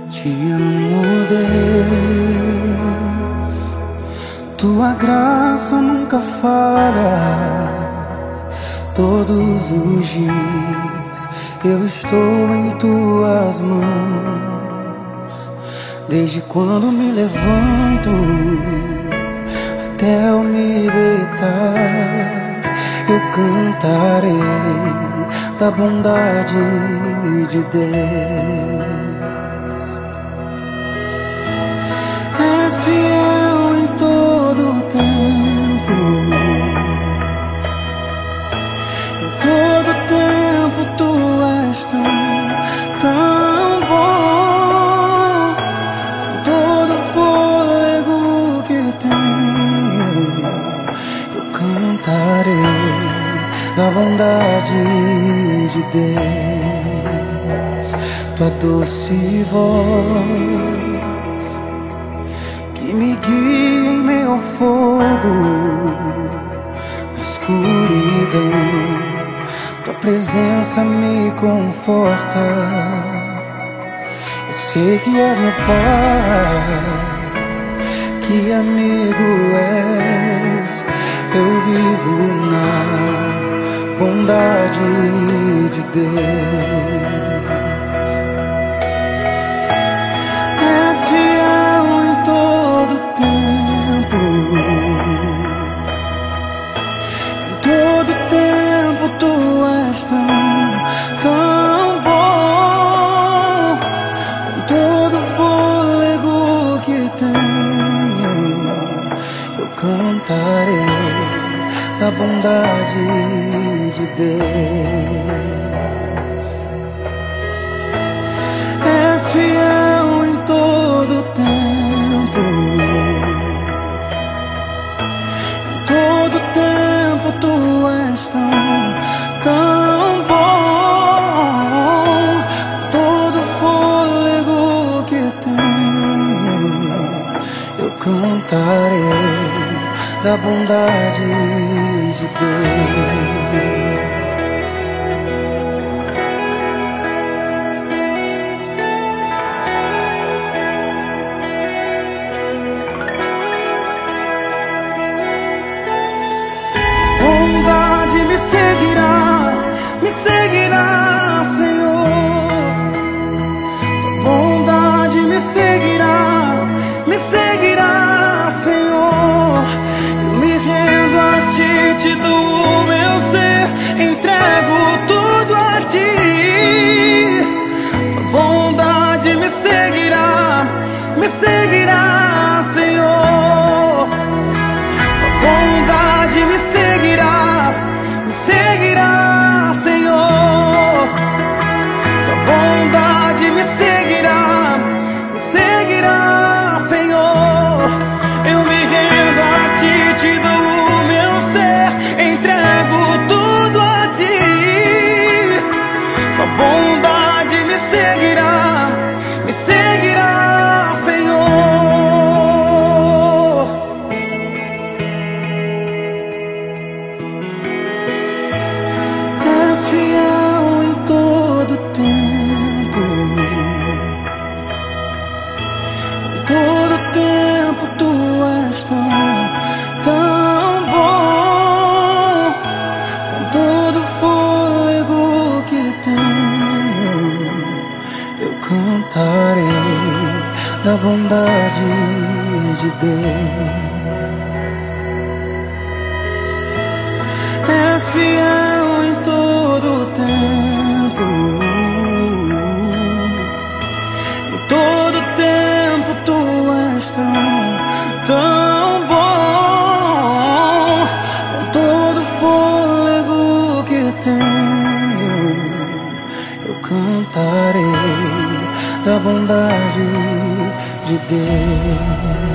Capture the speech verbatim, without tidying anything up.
Te amo, Deus, tua graça nunca falha. Todos os dias eu estou em tuas mãos. Desde quando me levanto até eu me deitar, eu cantarei da bondade de Deus. És fiel em todo o tempo, em todo o tempo tu és tão, tão bom. Com todo o fôlego que tenho, eu cantarei da bondade de Deus. Tua doce voz que me guia em meio ao fogo, na escuridão, tua presença me conforta. Eu sei que és meu Pai, que amigo és. Eu vivo na bondade de Deus. És fiel em todo tempo, em todo tempo tu és tão, tão bom. Com todo fôlego que tenho, eu cantarei da bondade de Deus. És fiel em todo tempo, em todo tempo tu és tão, tão bom. Com todo fôlego que tenho, eu cantarei da bondade de Deus. Bondade me seguirá, me seguirá, Senhor. Bondade me seguirá, me seguirá, Senhor. Eu me rendo a ti, te dou o meu ser, entrego tudo a ti. Tua bondade me seguirá, me seguirá, Senhor. Tua bondade me seguirá, me seguirá, Senhor. Tua bondade me seguirá, me seguirá, Senhor. Eu me rendo a ti, te dou o meu ser, entrego tudo a ti. Tua bondade me seguirá, me seguirá, Senhor. És fiel em todo tempo, em todo tempo tu és tão, tão bom. Com todo fôlego que tenho, eu cantarei da bondade de Deus. És fiel em todo tempo, em todo tempo tu és tão, tão bom. Com todo fôlego que tenho, eu cantarei da bondade de Deus.